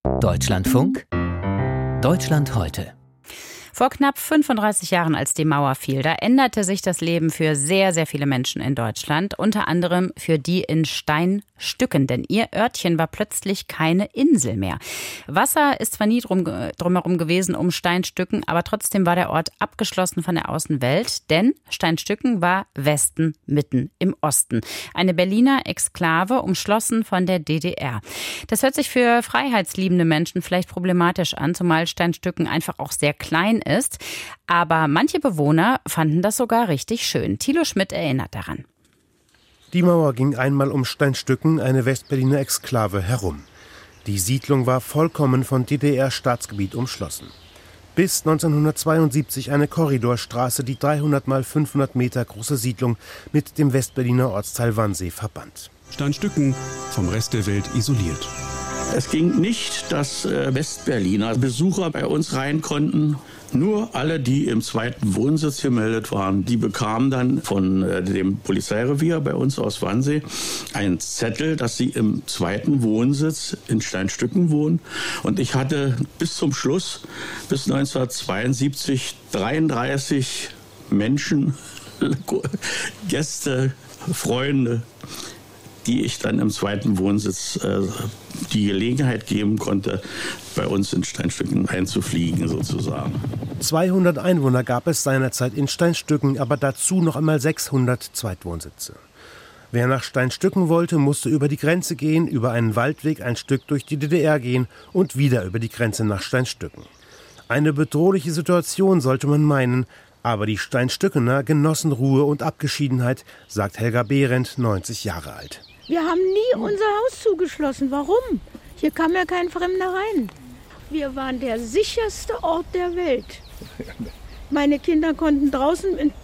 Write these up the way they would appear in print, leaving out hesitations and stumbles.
Deutschlandfunk Deutschland heute. Vor knapp 35 Jahren, als die Mauer fiel, da änderte sich das Leben für sehr, sehr viele Menschen in Deutschland. Unter anderem für die in Steinstücken, denn ihr Örtchen war plötzlich keine Insel mehr. Wasser ist zwar nie drumherum gewesen um Steinstücken, aber trotzdem war der Ort abgeschlossen von der Außenwelt, denn Steinstücken war Westen mitten im Osten. Eine Berliner Exklave, umschlossen von der DDR. Das hört sich für freiheitsliebende Menschen vielleicht problematisch an, zumal Steinstücken einfach auch sehr klein ist. Aber manche Bewohner fanden das sogar richtig schön. Thilo Schmidt erinnert daran. Die Mauer ging einmal um Steinstücken, eine Westberliner Exklave, herum. Die Siedlung war vollkommen von DDR-Staatsgebiet umschlossen. Bis 1972 eine Korridorstraße die 300 mal 500 Meter große Siedlung mit dem Westberliner Ortsteil Wannsee verband. Steinstücken vom Rest der Welt isoliert. Es ging nicht, dass Westberliner Besucher bei uns rein konnten. Nur alle, die im zweiten Wohnsitz gemeldet waren, die bekamen dann von dem Polizeirevier bei uns aus Wannsee einen Zettel, dass sie im zweiten Wohnsitz in Steinstücken wohnen. Und ich hatte bis zum Schluss, bis 1972, 33 Menschen, Gäste, Freunde, die ich dann im zweiten Wohnsitz die Gelegenheit geben konnte, bei uns in Steinstücken einzufliegen sozusagen. 200 Einwohner gab es seinerzeit in Steinstücken, aber dazu noch einmal 600 Zweitwohnsitze. Wer nach Steinstücken wollte, musste über die Grenze gehen, über einen Waldweg ein Stück durch die DDR gehen und wieder über die Grenze nach Steinstücken. Eine bedrohliche Situation, sollte man meinen, aber die Steinstückener genossen Ruhe und Abgeschiedenheit, sagt Helga Behrendt, 90 Jahre alt. Wir haben nie unser Haus zugeschlossen. Warum? Hier kam ja kein Fremder rein. Wir waren der sicherste Ort der Welt. Meine Kinder konnten draußen in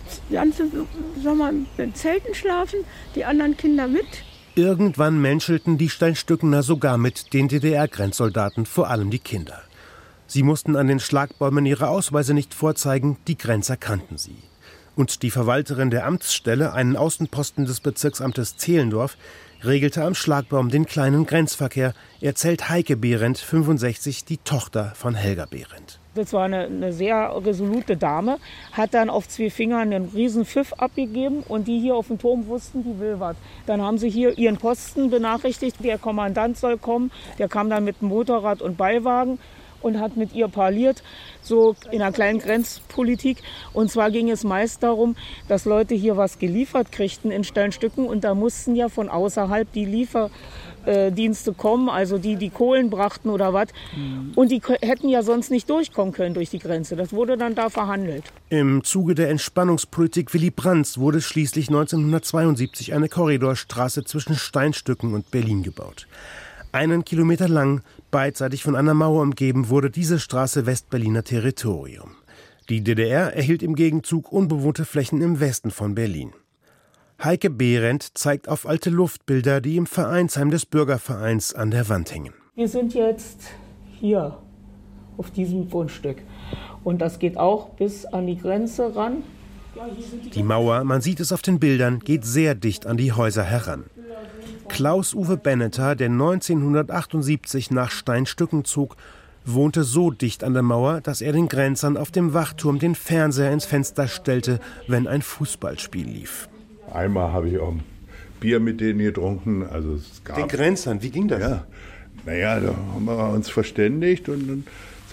Zelten schlafen, die anderen Kinder mit. Irgendwann menschelten die Steinstückener sogar mit den DDR-Grenzsoldaten, vor allem die Kinder. Sie mussten an den Schlagbäumen ihre Ausweise nicht vorzeigen, die Grenzer kannten sie. Und die Verwalterin der Amtsstelle, einen Außenposten des Bezirksamtes Zehlendorf, regelte am Schlagbaum den kleinen Grenzverkehr, erzählt Heike Behrendt, 65, die Tochter von Helga Behrendt. Das war eine sehr resolute Dame, hat dann auf 2 Fingern einen riesen Pfiff abgegeben und die hier auf dem Turm wussten, die will was. Dann haben sie hier ihren Posten benachrichtigt, der Kommandant soll kommen, der kam dann mit Motorrad und Beiwagen und hat mit ihr parliert, so in einer kleinen Grenzpolitik. Und zwar ging es meist darum, dass Leute hier was geliefert kriegten in Steinstücken und da mussten ja von außerhalb die Lieferdienste kommen, also die Kohlen brachten oder was. Und die hätten ja sonst nicht durchkommen können durch die Grenze. Das wurde dann da verhandelt. Im Zuge der Entspannungspolitik Willy Brandts wurde schließlich 1972 eine Korridorstraße zwischen Steinstücken und Berlin gebaut. 1 Kilometer lang, beidseitig von einer Mauer umgeben, wurde diese Straße Westberliner Territorium. Die DDR erhielt im Gegenzug unbewohnte Flächen im Westen von Berlin. Heike Behrendt zeigt auf alte Luftbilder, die im Vereinsheim des Bürgervereins an der Wand hängen. Wir sind jetzt hier auf diesem Grundstück und das geht auch bis an die Grenze ran. Die Mauer, man sieht es auf den Bildern, geht sehr dicht an die Häuser heran. Klaus-Uwe Benneter, der 1978 nach Steinstücken zog, wohnte so dicht an der Mauer, dass er den Grenzern auf dem Wachturm den Fernseher ins Fenster stellte, wenn ein Fußballspiel lief. Einmal habe ich auch ein Bier mit denen getrunken. Also es gab, den Grenzern, wie ging das? Ja, naja, da haben wir uns verständigt und dann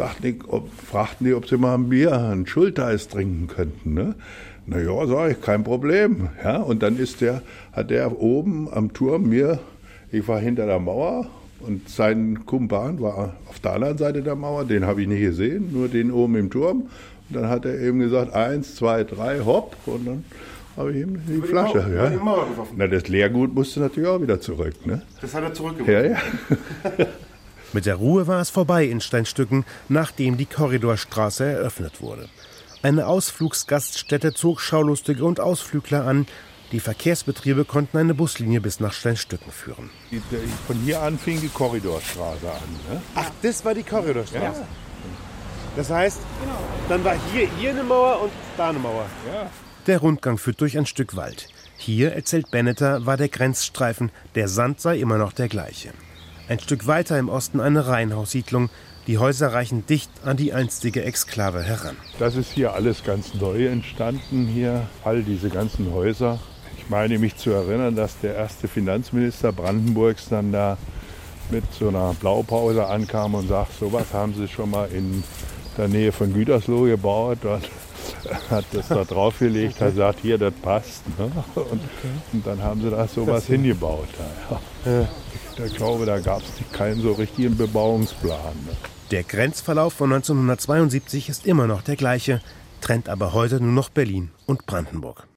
fragten die, ob sie mal ein Bier, ein Schulteis trinken könnten. Ne? Na ja, sag ich, kein Problem. Ja, und dann hat der oben am Turm ich war hinter der Mauer und sein Kumpan war auf der anderen Seite der Mauer, den habe ich nicht gesehen, nur den oben im Turm. Und dann hat er eben gesagt, 1, 2, 3, hopp, und dann habe ich ihm die Flasche. Die Mauer geworfen. Na, das Leergut musste natürlich auch wieder zurück. Ne? Das hat er zurückgeworfen? Ja. Mit der Ruhe war es vorbei in Steinstücken, nachdem die Korridorstraße eröffnet wurde. Eine Ausflugsgaststätte zog Schaulustige und Ausflügler an. Die Verkehrsbetriebe konnten eine Buslinie bis nach Steinstücken führen. Von hier an fing die Korridorstraße an. Ne? Ach, das war die Korridorstraße? Ja. Das heißt, dann war hier eine Mauer und da eine Mauer? Ja. Der Rundgang führt durch ein Stück Wald. Hier, erzählt Benneter, war der Grenzstreifen, der Sand sei immer noch der gleiche. Ein Stück weiter im Osten eine Reihenhaussiedlung. Die Häuser reichen dicht an die einstige Exklave heran. Das ist hier alles ganz neu entstanden, hier all diese ganzen Häuser. Ich meine mich zu erinnern, dass der erste Finanzminister Brandenburgs dann da mit so einer Blaupause ankam und sagt, sowas haben sie schon mal in der Nähe von Gütersloh gebaut. Und hat das da draufgelegt, hat gesagt, hier, das passt. Ne? Und dann haben sie da sowas hingebaut. Ja. Ich glaube, da gab es keinen so richtigen Bebauungsplan. Ne? Der Grenzverlauf von 1972 ist immer noch der gleiche, trennt aber heute nur noch Berlin und Brandenburg.